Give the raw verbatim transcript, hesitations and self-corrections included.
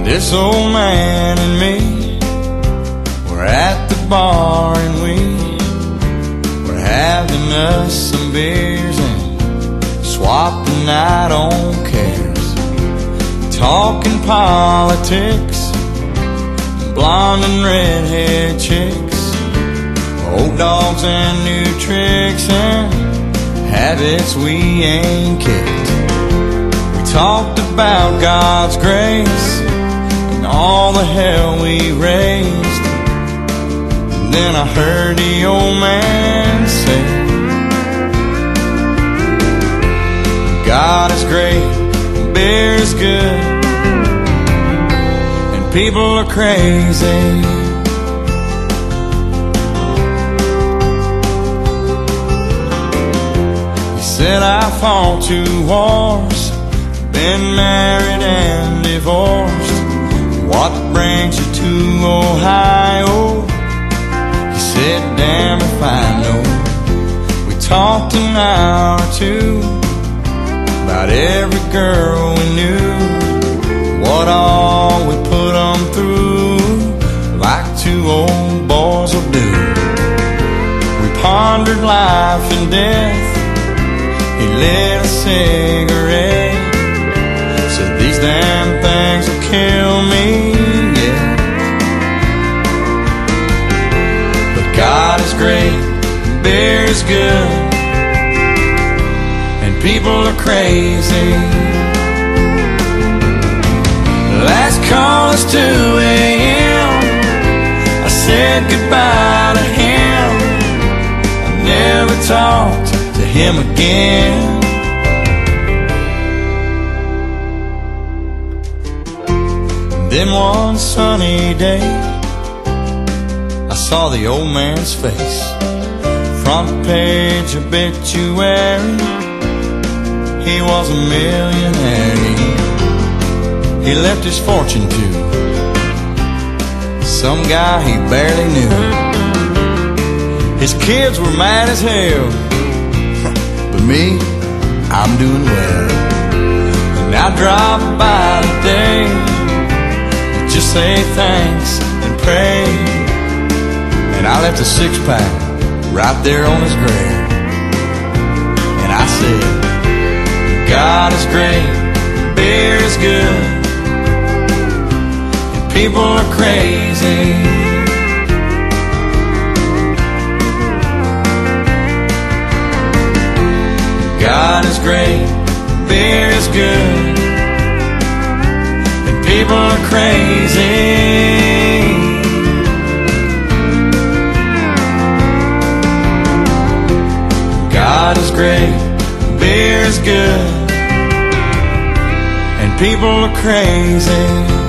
This old man and me were at the bar and we were having us some beers and swapped the night on cares, talking politics, blonde and redhead chicks, old dogs and new tricks and habits we ain't kicked. We talked about God's grace and all the hell we raised. And then I heard the old man say, God is great, beer is good, and people are crazy. He said I fought two wars, been married and divorced. What brings you to Ohio? He said, damn if I know. We talked an hour or two about every girl we knew, what all we put them through, like two old boys will do. We pondered life and death. He lit a cigarette, said these damn things will kill me, yeah. But God is great, beer is good, and people are crazy. Last call is two A M I said goodbye to him. I never talked to him again. Then one sunny day I saw the old man's face, front page obituary. He was a millionaire. He, he left his fortune to some guy he barely knew. His kids were mad as hell, but me, I'm doing well. And I dropped by today to just say thanks and pray. And I left a six-pack right there on his grave. And I said, God is great, beer is good, and people are crazy. God is great, beer is good, and people are crazy. God is great, beer is good, and people are crazy.